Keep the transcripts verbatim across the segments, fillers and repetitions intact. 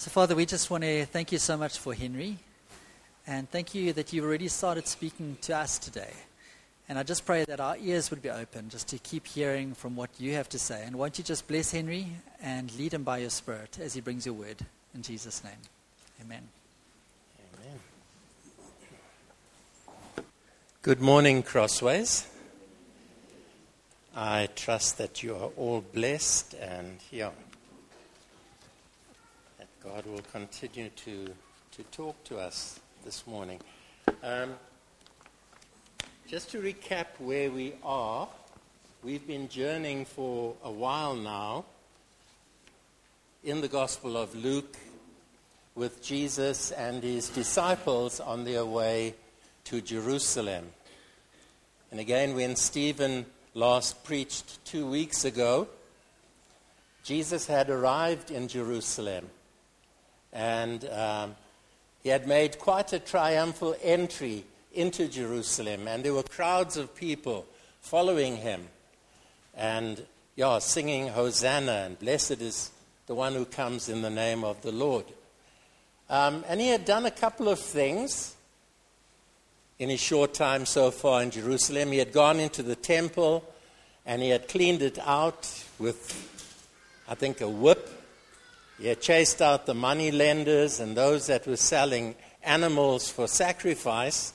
So, Father, we just want to thank you so much for Henry, and thank you that you've already started speaking to us today. And I just pray that our ears would be open just to keep hearing from what you have to say. And won't you just bless Henry and lead him by your Spirit as he brings your word. In Jesus' name, amen. Amen. Good morning, Crossways. I trust that you are all blessed and here. That God will continue to, to talk to us this morning. Um, just to recap where we are, we've been journeying for a while now in the Gospel of Luke with Jesus and his disciples on their way to Jerusalem. And again, when Stephen last preached two weeks ago, Jesus had arrived in Jerusalem, and um, he had made quite a triumphal entry into Jerusalem, and there were crowds of people following him and yeah, singing Hosanna, and blessed is the one who comes in the name of the Lord. Um, and he had done a couple of things in his short time so far in Jerusalem. He had gone into the temple and he had cleaned it out with, I think, a whip. He had chased out the money lenders and those that were selling animals for sacrifice.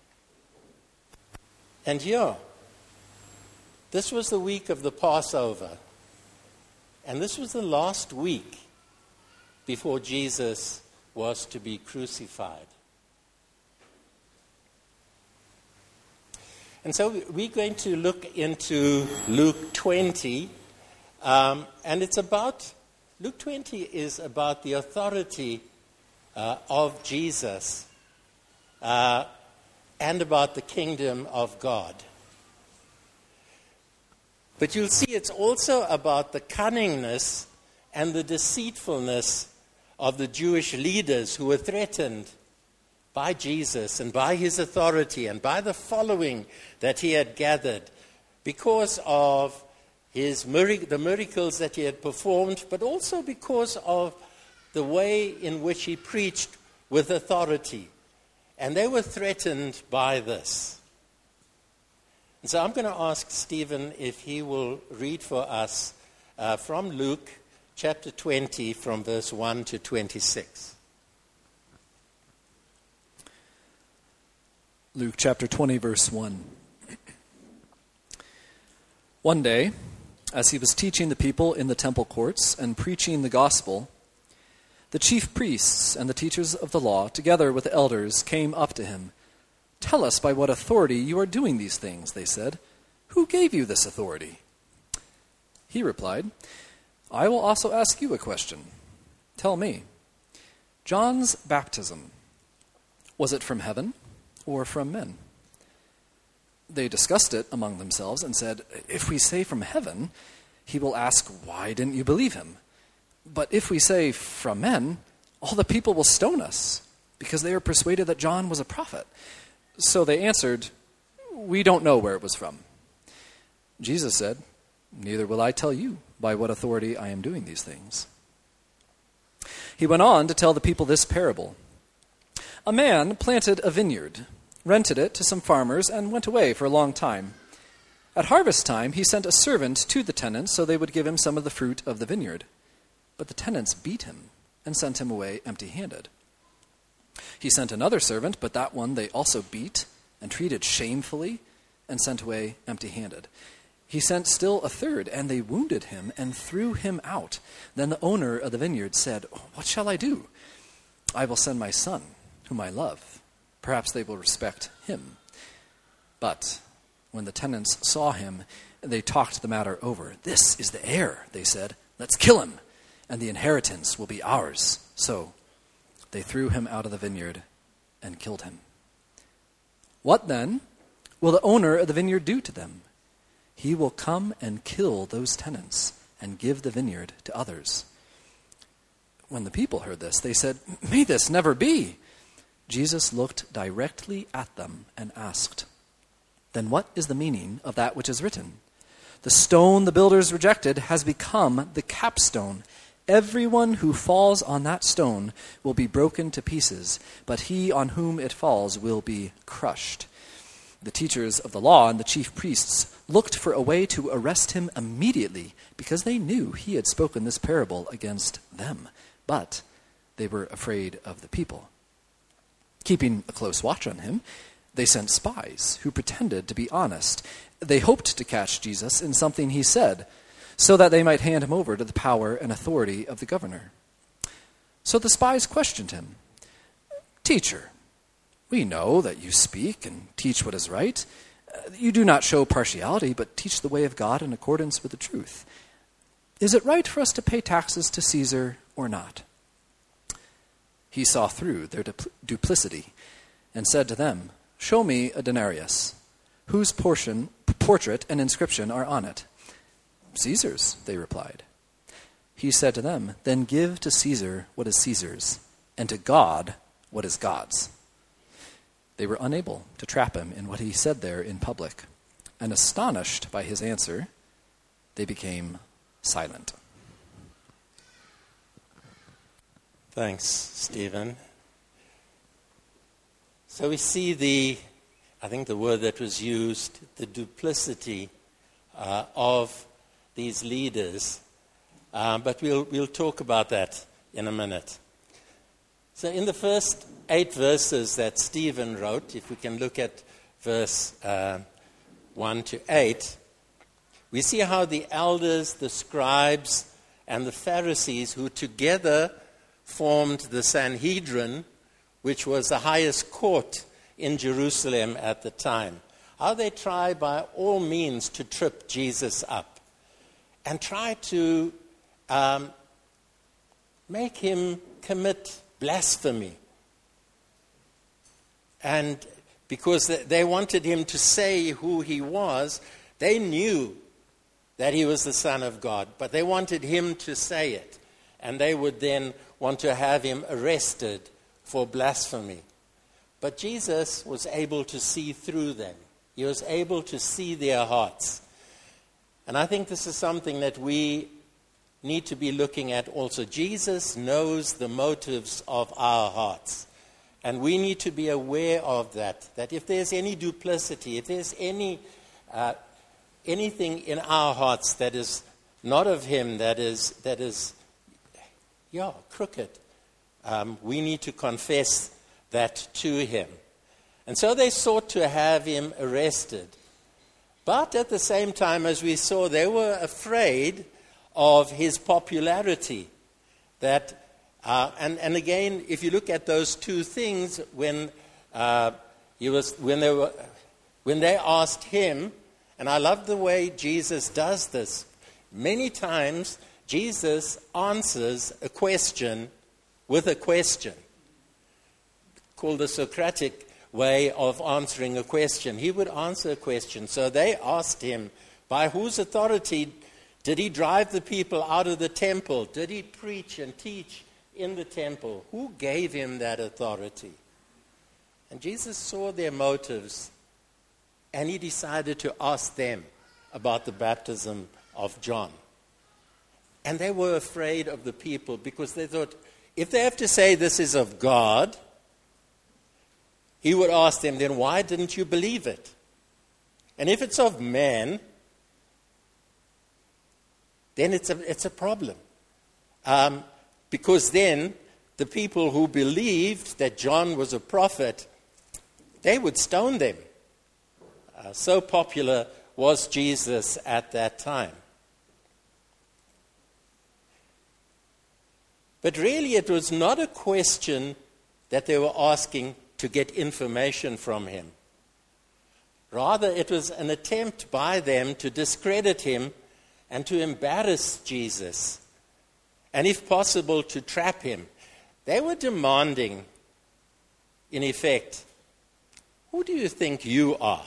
And yeah, this was the week of the Passover. And this was the last week before Jesus was to be crucified. And so we're going to look into Luke twenty, um, and it's about, Luke twenty is about the authority uh, of Jesus uh, and about the kingdom of God. But you'll see it's also about the cunningness and the deceitfulness of the Jewish leaders who were threatened by Jesus and by his authority and by the following that he had gathered because of his mirac- the miracles that he had performed, but also because of the way in which he preached with authority. And they were threatened by this. And so I'm going to ask Stephen if he will read for us uh, from Luke chapter twenty, from verse one to twenty-six. Luke chapter twenty, verse one. One day, as he was teaching the people in the temple courts and preaching the gospel, the chief priests and the teachers of the law, together with the elders, came up to him. "Tell us by what authority you are doing these things," they said. "Who gave you this authority?" He replied, "I will also ask you a question. Tell me, John's baptism, was it from heaven or from men?" They discussed it among themselves and said, "If we say from heaven, he will ask, 'Why didn't you believe him?' But if we say from men, all the people will stone us, because they are persuaded that John was a prophet." So they answered, "We don't know where it was from." Jesus said, "Neither will I tell you by what authority I am doing these things." He went on to tell the people this parable. A man planted a vineyard, rented it to some farmers, and went away for a long time. At harvest time, he sent a servant to the tenants so they would give him some of the fruit of the vineyard. But the tenants beat him and sent him away empty-handed. He sent another servant, but that one they also beat and treated shamefully and sent away empty-handed. He sent still a third, and they wounded him and threw him out. Then the owner of the vineyard said, "What shall I do? I will send my son, whom I love. Perhaps they will respect him." But when the tenants saw him, they talked the matter over. "This is the heir," they said. "Let's kill him, and the inheritance will be ours." So they threw him out of the vineyard and killed him. What then will the owner of the vineyard do to them? He will come and kill those tenants and give the vineyard to others. When the people heard this, they said, "May this never be." Jesus looked directly at them and asked, "Then what is the meaning of that which is written? The stone the builders rejected has become the capstone. Everyone who falls on that stone will be broken to pieces, but he on whom it falls will be crushed." The teachers of the law and the chief priests looked for a way to arrest him immediately, because they knew he had spoken this parable against them. But they were afraid of the people. Keeping a close watch on him, they sent spies who pretended to be honest. They hoped to catch Jesus in something he said, so that they might hand him over to the power and authority of the governor. So the spies questioned him. "Teacher, we know that you speak and teach what is right. You do not show partiality, but teach the way of God in accordance with the truth. Is it right for us to pay taxes to Caesar or not?" He saw through their dupl- duplicity and said to them, "Show me a denarius. Whose portion, portrait and inscription are on it?" "Caesar's," they replied. He said to them, "Then give to Caesar what is Caesar's, and to God what is God's." They were unable to trap him in what he said there in public, and astonished by his answer, they became silent. Thanks, Stephen. So we see the, I think the word that was used, the duplicity uh, of these leaders. Uh, but we'll, we'll talk about that in a minute. So in the first eight verses that Stephen wrote, if we can look at verse uh, one to eight, we see how the elders, the scribes, and the Pharisees, who together formed the Sanhedrin, which was the highest court in Jerusalem at the time, how they try by all means to trip Jesus up and try to um, make him commit blasphemy. And because they wanted him to say who he was, they knew that he was the Son of God, but they wanted him to say it. And they would then want to have him arrested for blasphemy. But Jesus was able to see through them. He was able to see their hearts. And I think this is something that we need to be looking at also. Jesus knows the motives of our hearts. And we need to be aware of that, that if there's any duplicity, if there's any uh, anything in our hearts that is not of him, that is, that is yeah, crooked, um, we need to confess that to him. And so they sought to have him arrested. But at the same time, as we saw, they were afraid of his popularity. That, uh, and, and again, if you look at those two things, when uh, he was, when they were, when they asked him, and I love the way Jesus does this. Many times, Jesus answers a question with a question, called the Socratic way of answering a question. He would answer a question. So they asked him, by whose authority did he drive the people out of the temple? Did he preach and teach in the temple? Who gave him that authority? And Jesus saw their motives, and he decided to ask them about the baptism of John. And they were afraid of the people because they thought, if they have to say this is of God, he would ask them, then why didn't you believe it? And if it's of man, then it's a, it's a problem. Um, because then the people who believed that John was a prophet, they would stone them. Uh, so popular was Jesus at that time. But really it was not a question that they were asking to get information from him. Rather, it was an attempt by them to discredit him and to embarrass Jesus, and if possible, to trap him. They were demanding, in effect, who do you think you are?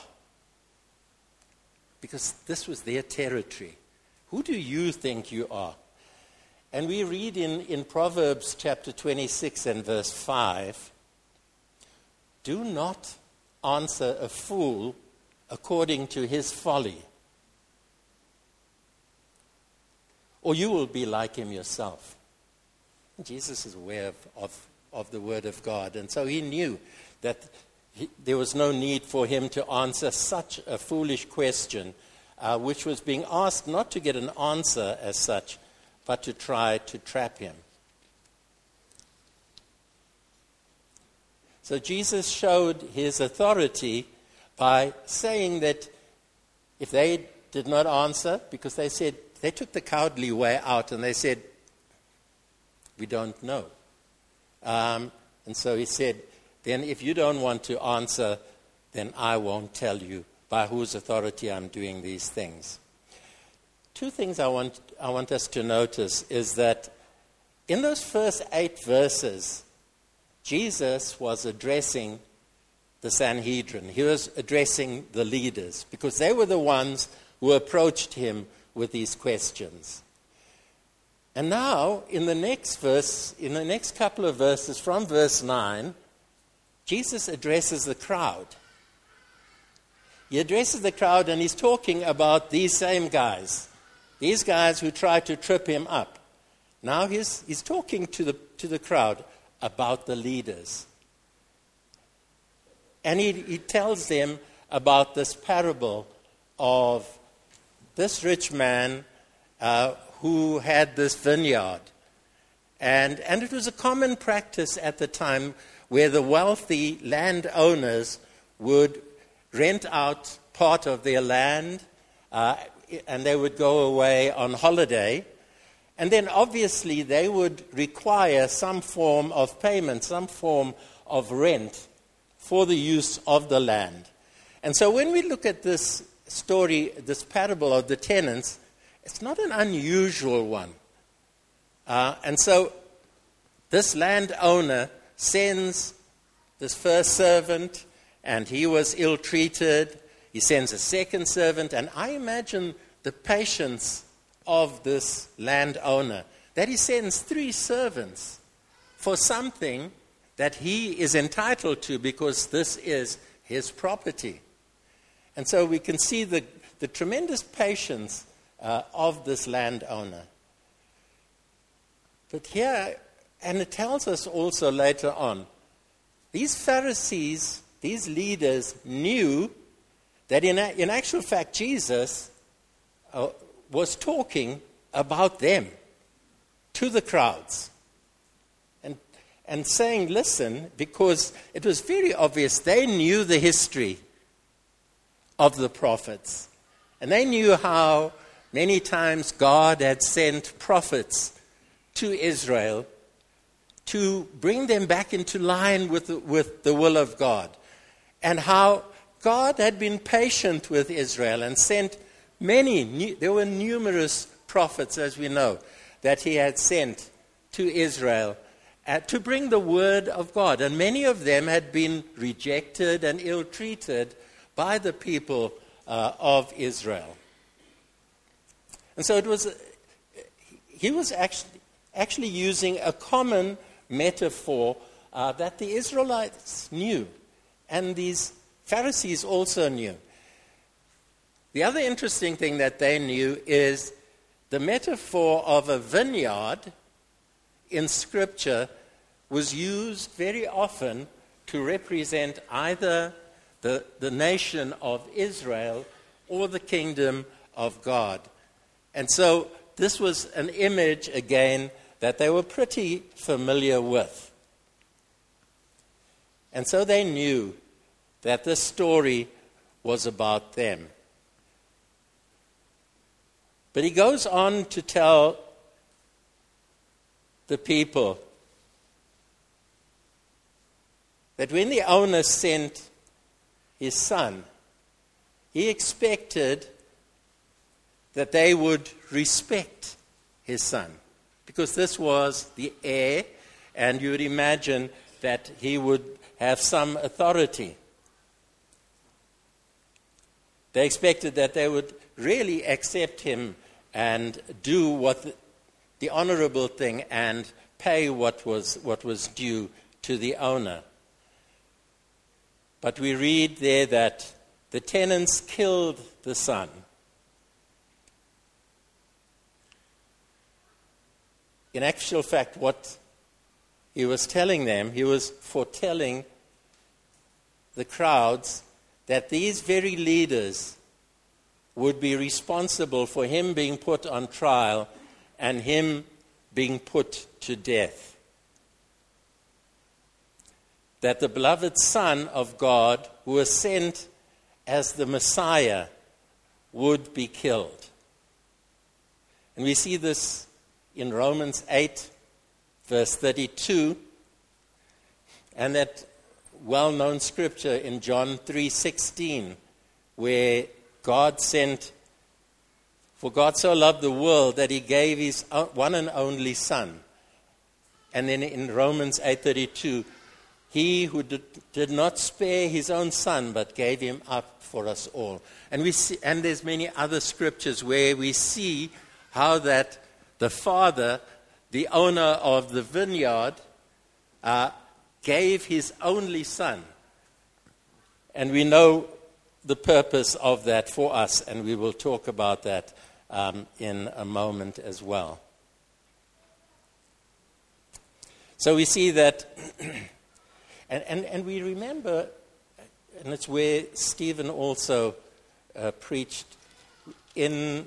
Because this was their territory. Who do you think you are? And we read in, in Proverbs chapter twenty-six and verse five, do not answer a fool according to his folly, or you will be like him yourself. Jesus is aware of, of, of the Word of God. And so he knew that he, there was no need for him to answer such a foolish question, uh, which was being asked not to get an answer as such, but to try to trap him. So Jesus showed his authority by saying that if they did not answer, because they said, they took the cowardly way out and they said, we don't know. Um, and so he said, then if you don't want to answer, then I won't tell you by whose authority I'm doing these things. Two things I want, I want us to notice is that in those first eight verses, Jesus was addressing the Sanhedrin. He was addressing the leaders because they were the ones who approached him with these questions. And now, in the next verse, in the next couple of verses, from verse nine, Jesus addresses the crowd. He addresses the crowd and he's talking about these same guys, these guys who tried to trip him up. Now he's, he's talking to the, to the crowd about the leaders. And he, he tells them about this parable of this rich man uh, who had this vineyard. And, and it was a common practice at the time where the wealthy landowners would rent out part of their land uh, and they would go away on holiday. And then obviously they would require some form of payment, some form of rent for the use of the land. And so when we look at this story, this parable of the tenants, it's not an unusual one. Uh, and so this landowner sends this first servant, and he was ill-treated. He sends a second servant, and I imagine the patience of this landowner, that he sends three servants for something that he is entitled to because this is his property. And so we can see the, the tremendous patience uh, of this landowner. But here, and it tells us also later on, these Pharisees, these leaders knew that in, a, in actual fact Jesus uh, was talking about them to the crowds. And, and saying, listen, because it was very obvious they knew the history of the prophets. And they knew how many times God had sent prophets to Israel to bring them back into line with the, with the will of God. And how God had been patient with Israel and sent many, there were numerous prophets, as we know, that he had sent to Israel uh, to bring the word of God. And many of them had been rejected and ill-treated by the people uh, of Israel. And so it was, uh, he was actually, actually using a common metaphor uh, that the Israelites knew, and these Pharisees also knew. The other interesting thing that they knew is the metaphor of a vineyard in Scripture was used very often to represent either the, the nation of Israel or the kingdom of God. And so this was an image, again, that they were pretty familiar with. And so they knew that this story was about them. But he goes on to tell the people that when the owner sent his son, he expected that they would respect his son, because this was the heir, and you would imagine that he would have some authority. They expected that they would really accept him and do what the, the honorable thing and pay what was what was due to the owner. But we read there that the tenants killed the son. In actual fact, what he was telling them, he was foretelling the crowds that these very leaders would be responsible for him being put on trial and him being put to death. That the beloved Son of God, who was sent as the Messiah, would be killed. And we see this in Romans eight, verse thirty-two, and that well-known scripture in John three sixteen, where God sent, for God so loved the world that he gave his one and only Son. And then in Romans eight thirty-two, he who did, did not spare his own Son, but gave him up for us all. And we see, and there's many other scriptures where we see how that the Father, the owner of the vineyard, uh, gave his only Son. And we know the purpose of that for us, and we will talk about that um, in a moment as well. So we see that, and, and, and we remember, and it's where Stephen also uh, preached in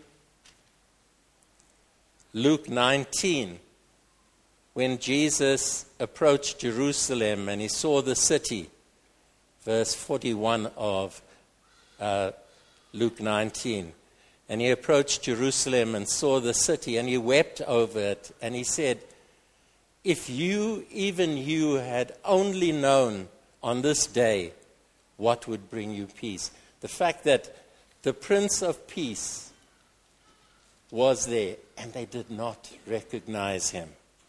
Luke nineteen, when Jesus approached Jerusalem and he saw the city, verse forty-one of uh, Luke nineteen. And he approached Jerusalem and saw the city, and he wept over it, and he said, if you, even you, had only known on this day what would bring you peace. The fact that the Prince of Peace was there, and they did not recognize him.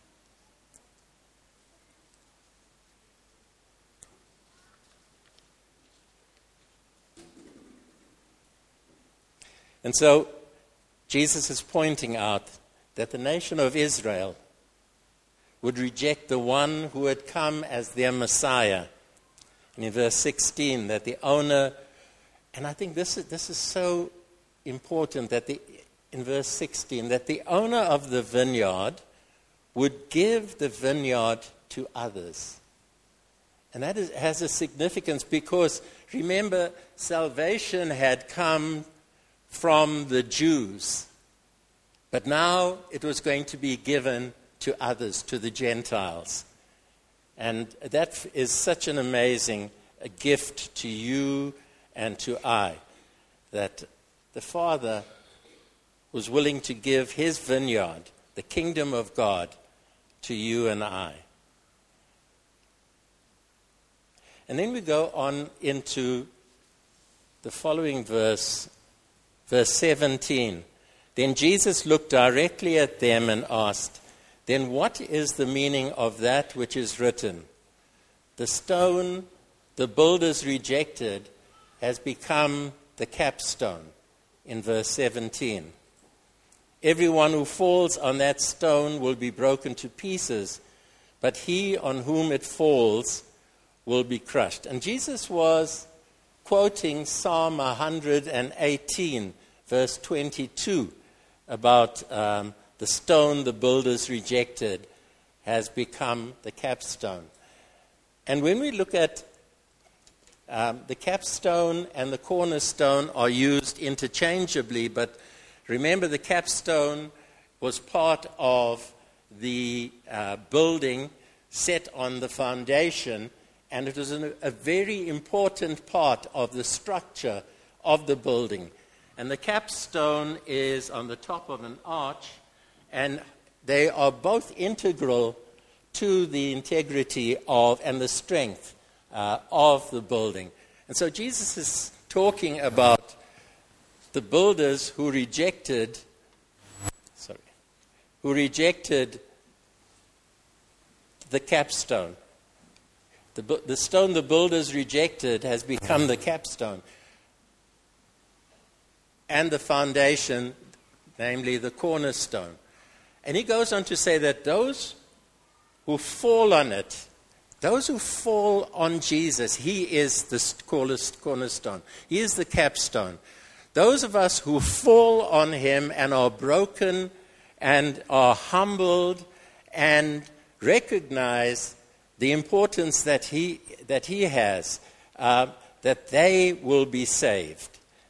And so Jesus is pointing out that the nation of Israel would reject the one who had come as their Messiah. And in verse sixteen, that the owner, and I think this is, this is so important, that the, in verse sixteen, that the owner of the vineyard would give the vineyard to others. And that is, has a significance because, remember, salvation had come from the Jews, but now it was going to be given to others, to the Gentiles. And that is such an amazing a gift to you and to I, that the Father was willing to give his vineyard, the kingdom of God, to you and I. And then we go on into the following verse, verse seventeen. Then Jesus looked directly at them and asked, then what is the meaning of that which is written? The stone the builders rejected has become the capstone, in verse seventeen. Everyone who falls on that stone will be broken to pieces, but he on whom it falls will be crushed. And Jesus was quoting Psalm one hundred eighteen, verse twenty-two, about um, the stone the builders rejected has become the capstone. And when we look at um, the capstone and the cornerstone are used interchangeably, but remember the capstone was part of the uh, building set on the foundation, and it was an, a very important part of the structure of the building. And the capstone is on the top of an arch, and they are both integral to the integrity of and the strength uh, of the building. And so Jesus is talking about the builders who rejected, sorry, who rejected the capstone. The, the stone the builders rejected has become the capstone. And the foundation, namely the cornerstone. And he goes on to say that those who fall on it, those who fall on Jesus, he is the cornerstone. He is the capstone. Those of us who fall on him and are broken and are humbled and recognize the importance that he, that he has, uh, that they will be saved.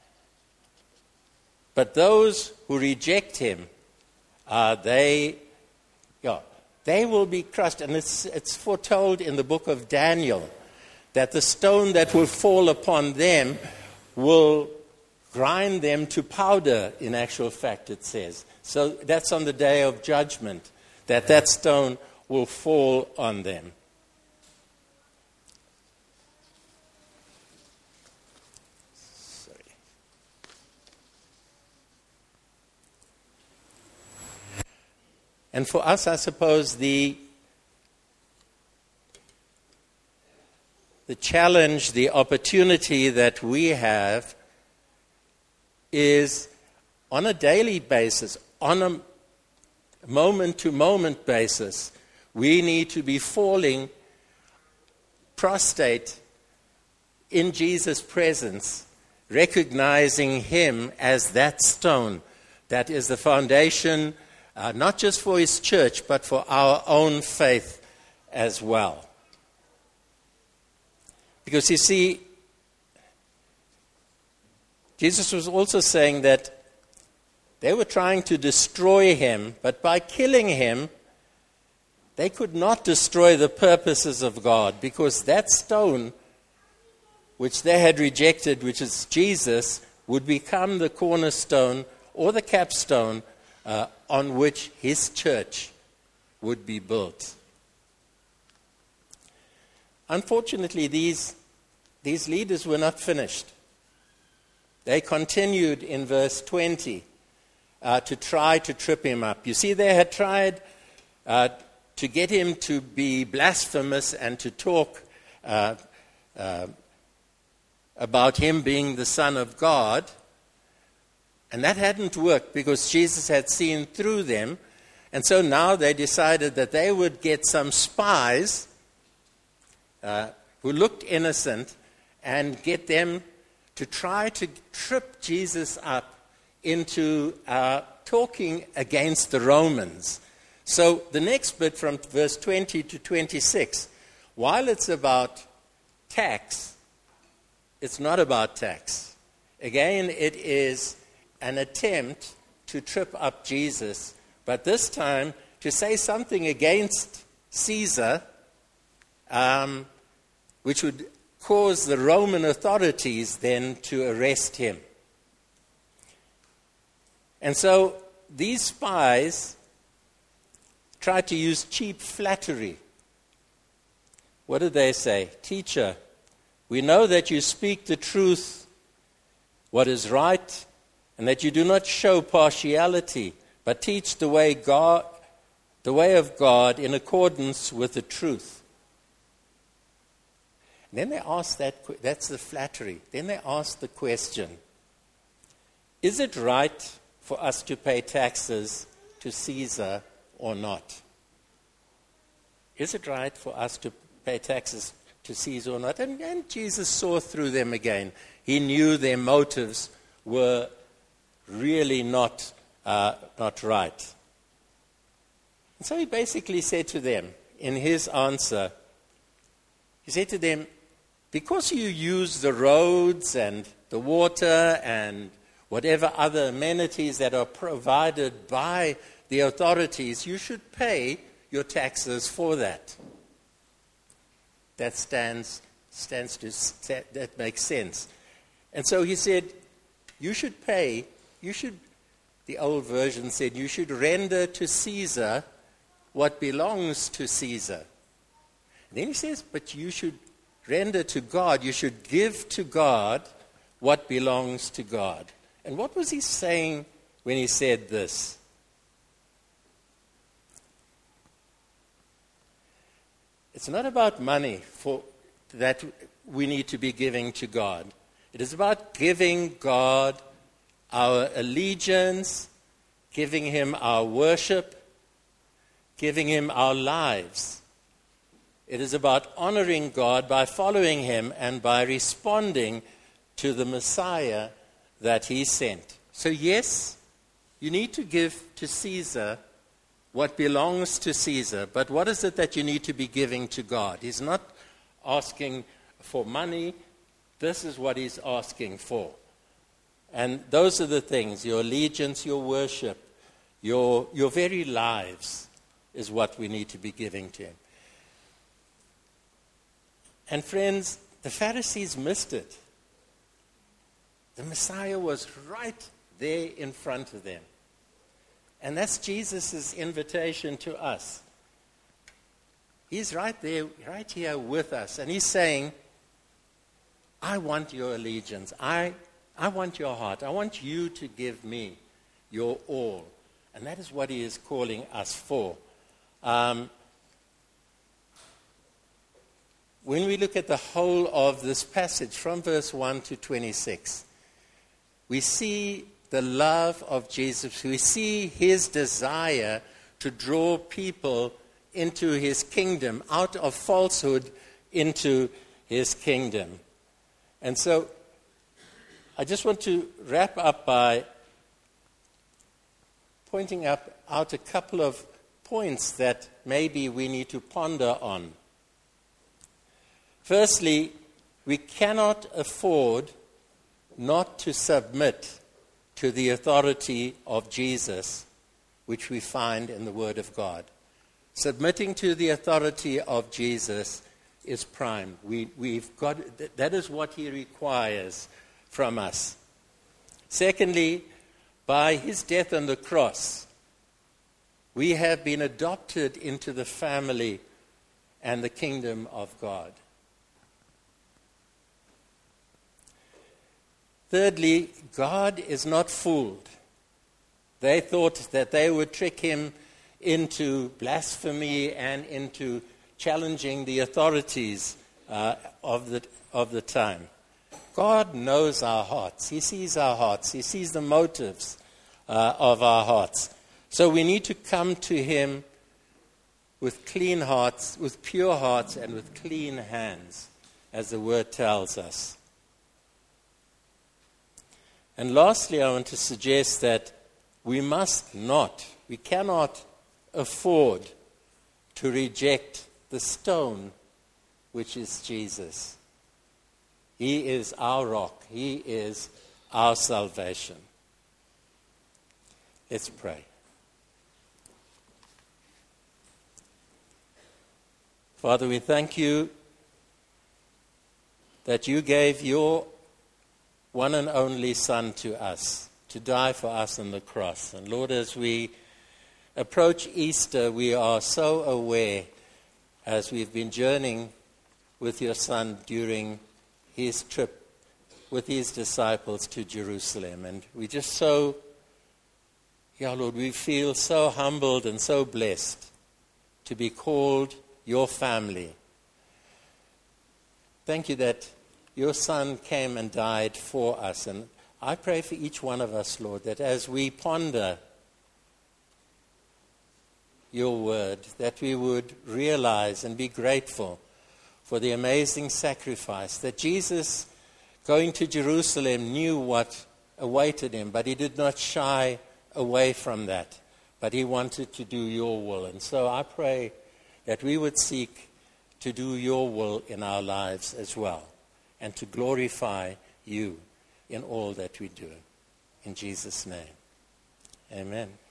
But those who reject him, uh, they, yeah, they will be crushed. And it's, it's foretold in the book of Daniel that the stone that will fall upon them will grind them to powder, in actual fact, it says. So that's on the day of judgment, that that stone will fall on them. Sorry. And for us, I suppose, the the challenge, the opportunity that we have is on a daily basis, on a moment-to-moment basis, we need to be falling prostrate in Jesus' presence, recognizing him as that stone that is the foundation, uh, not just for his church, but for our own faith as well. Because you see, Jesus was also saying that they were trying to destroy him, but by killing him, they could not destroy the purposes of God, because that stone which they had rejected, which is Jesus, would become the cornerstone or the capstone uh, on which his church would be built. Unfortunately, these, these leaders were not finished. They continued in verse twenty uh, to try to trip him up. You see, they had tried uh, to get him to be blasphemous and to talk uh, uh, about him being the Son of God. And that hadn't worked because Jesus had seen through them. And so now they decided that they would get some spies uh, who looked innocent and get them to try to trip Jesus up into uh, talking against the Romans. So the next bit from verse twenty to twenty-six, while it's about tax, it's not about tax. Again, it is an attempt to trip up Jesus, but this time to say something against Caesar, um, which would cause the Roman authorities then to arrest him. And so these spies tried to use cheap flattery. What did they say? Teacher, we know that you speak the truth, what is right, and that you do not show partiality, but teach the way God, the way of God in accordance with the truth. And then they asked that, that's the flattery. Then they asked the question, is it right for us to pay taxes to Caesar or not? Is it right for us to pay taxes to Caesar or not? And, and Jesus saw through them again. He knew their motives were really not, uh, not right. And so he basically said to them, in his answer, he said to them, because you use the roads and the water and whatever other amenities that are provided by the authorities, you should pay your taxes for that. That stands stands to that makes sense. And so he said, you should pay, you should, the old version said, you should render to Caesar what belongs to Caesar. And then he says, but you should render to God, you should give to God what belongs to God. And what was he saying when he said this? It's not about money for that we need to be giving to God. It is about giving God our allegiance, giving him our worship, giving him our lives. It is about honoring God by following him and by responding to the Messiah that he sent. So yes, you need to give to Caesar what belongs to Caesar, but what is it that you need to be giving to God? He's not asking for money. This is what he's asking for. And those are the things, your allegiance, your worship, your, your very lives is what we need to be giving to him. And friends, the Pharisees missed it. The Messiah was right there in front of them. And that's Jesus' invitation to us. He's right there, right here with us. And he's saying, I want your allegiance. I, I want your heart. I want you to give me your all. And that is what he is calling us for. Um, when we look at the whole of this passage from verse one to twenty-six, we see the love of Jesus. We see his desire to draw people into his kingdom, out of falsehood into his kingdom. And so I just want to wrap up by pointing up, out a couple of points that maybe we need to ponder on. Firstly, we cannot afford not to submit to the authority of Jesus, which we find in the Word of God. Submitting to the authority of Jesus is prime. We, we've got, that is what he requires from us. Secondly, by his death on the cross, we have been adopted into the family and the kingdom of God. Thirdly, God is not fooled. They thought that they would trick him into blasphemy and into challenging the authorities uh, of the of the time. God knows our hearts. He sees our hearts. He sees the motives uh, of our hearts. So we need to come to him with clean hearts, with pure hearts, and with clean hands, as the word tells us. And lastly, I want to suggest that we must not, we cannot afford to reject the stone, which is Jesus. He is our rock. He is our salvation. Let's pray. Father, we thank you that you gave your one and only Son to us, to die for us on the cross. And Lord, as we approach Easter, we are so aware, as we've been journeying with your Son during his trip with his disciples to Jerusalem. And we just so, yeah, Lord, we feel so humbled and so blessed to be called your family. Thank you that your Son came and died for us. And I pray for each one of us, Lord, that as we ponder your word, that we would realize and be grateful for the amazing sacrifice, that Jesus, going to Jerusalem, knew what awaited him, but he did not shy away from that, but he wanted to do your will. And so I pray that we would seek to do your will in our lives as well, and to glorify you in all that we do. In Jesus' name, amen.